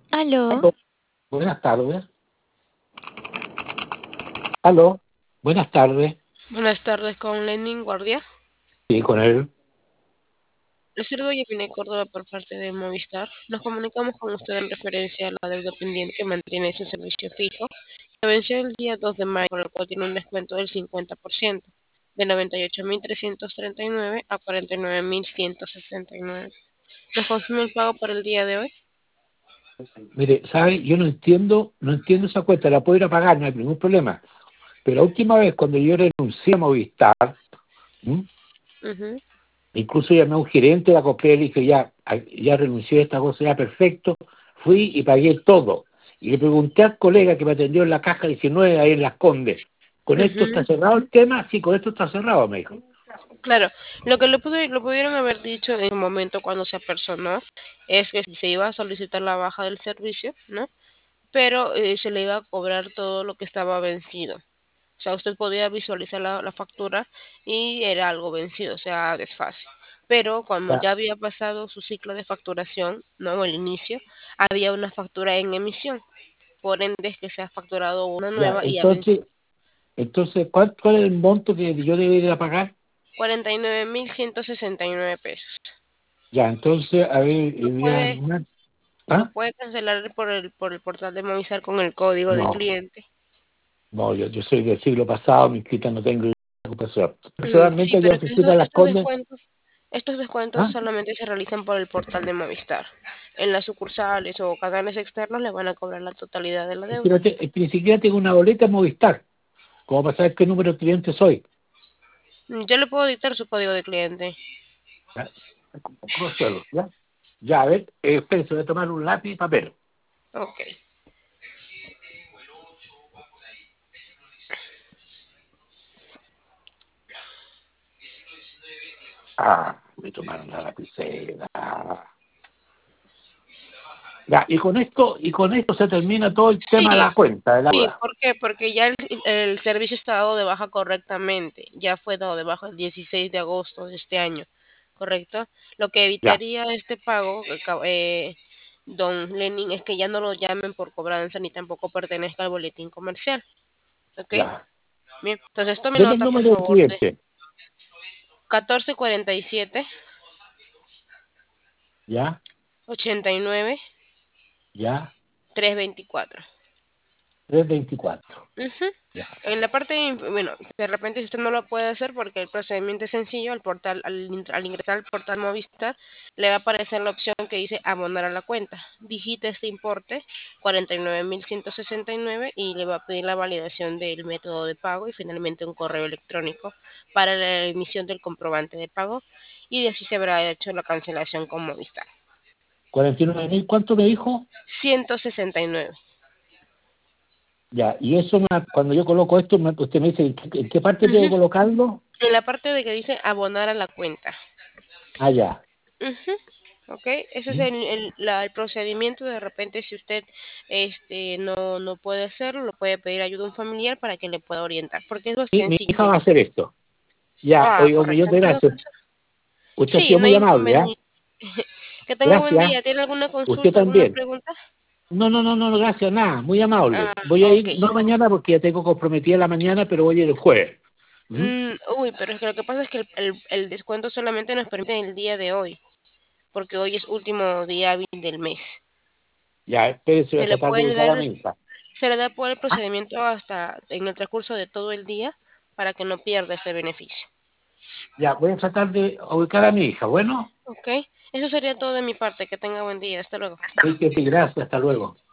Aló, Aló, buenas tardes. Aló, buenas tardes. Buenas tardes con Lenin Guardia. Sí, con él. El saludo Yamile Córdoba por parte de Movistar. Nos comunicamos con usted en referencia a la deuda pendiente que mantiene su servicio fijo, que venció el día 2 de mayo, por el cual tiene un descuento del 50%, de 98.339 a 49.179. ¿Nos consume el pago para el día de hoy? Mire, ¿sabe? Yo no entiendo esa cuenta, la puedo ir a pagar, no hay ningún problema. Pero la última vez cuando yo renuncié a Movistar, ¿m? Ujú, incluso llamé a un gerente de la COPEL y dije, ya renuncié a esta cosa, ya perfecto. Fui y pagué todo. Y le pregunté al colega que me atendió en la caja 19 ahí en Las Condes, ¿con esto está ujú. cerrado el tema? Sí, con esto está cerrado, me dijo. Claro, lo pudieron haber dicho en el momento cuando se apersonó es que se iba a solicitar la baja del servicio, ¿no? Pero se le iba a cobrar todo lo que estaba vencido. O sea, usted podía visualizar la factura y era algo vencido, o sea, desfase. Pero cuando Ya, ya había pasado su ciclo de facturación, no el inicio, había una factura en emisión. Por ende, es que se ha facturado una ya, nueva y ha vencido entonces, ¿cuál es el monto que yo debería pagar? 49.169 pesos. Ya, entonces, a ver, Lo el día... puede, lo ¿Ah? puede cancelar por el portal de Movistar con el código de No, cliente. no, yo soy del siglo pasado, mi inscrita no tengo recuperación. Sí, Personalmente, yo pero oficina Las Condes, estos descuentos ¿ah? solamente se realizan por el portal de Movistar. En las sucursales o canales externos le van a cobrar la totalidad de la Es que, deuda. es que ni siquiera tengo una boleta Movistar, como para saber qué número de cliente soy. Yo le puedo dictar su código de cliente. ¿Ya? Consuelo, ¿ya? Ya, a ver, espérense, voy a tomar un lápiz y papel. Ok. Voy a tomar una lapicera. Ya, y con esto se termina todo el tema de Sí, la cuenta, de la sí, duda. ¿por qué? Porque ya el servicio está dado de baja correctamente. Ya fue dado de baja el 16 de agosto de este año, ¿correcto? Lo que Ya, evitaría este pago, don Lenin, es que ya no lo llamen por cobranza ni tampoco pertenezca al boletín comercial, ¿ok? ya. Bien, entonces tome Deme el nota, por número del favor, de cliente. 1447 Ya, 89 ya, 324. 324. Ujú. Ya. En la parte, bueno, de repente si usted no lo puede hacer porque el procedimiento es sencillo, al ingresar al portal Movistar, le va a aparecer la opción que dice abonar a la cuenta. Digita este importe, 49.169, y le va a pedir la validación del método de pago y finalmente un correo electrónico para la emisión del comprobante de pago, y así se habrá hecho la cancelación con Movistar. 49.000, ¿cuánto me dijo? 169. Ya, y eso cuando yo coloco esto, usted me dice, ¿en qué parte tengo que Ujú. colocarlo? En la parte de que dice abonar a la cuenta. Ah, ya. Ujú. Ok, ese es ¿Mm? el procedimiento. De repente, si usted no puede hacerlo, lo puede pedir ayuda a un familiar para que le pueda orientar, porque es lo Sí, mi hija sencillo. va a hacer esto. Ya, Ah, oiga, un millón correcto. de En todo gracias. caso, Usted ha sí, sido no muy hay amable, ¿ah? inconveniente. Que tenga buen Gracias. día. ¿Tiene alguna Usted consulta, alguna también. pregunta? No, no, no, no, gracias, nada, muy Ah, amable. Voy a ok. ir, no mañana porque ya tengo comprometida la mañana, pero voy a ir el jueves. ¿Mm? Uy, pero es que lo que pasa es que el descuento solamente nos permite el día de hoy, porque hoy es último día hábil del mes. Ya, espérese, voy a Se le tratar de puede ubicar a dar mi hija. Se le da por el Ah, procedimiento hasta en el transcurso de todo el día para que no pierda ese beneficio. ya, voy a tratar de ubicar a mi hija. Bueno, ¿Ok? Eso sería todo de mi parte. Que tenga buen día. Hasta luego. sí, que sí, gracias, hasta luego.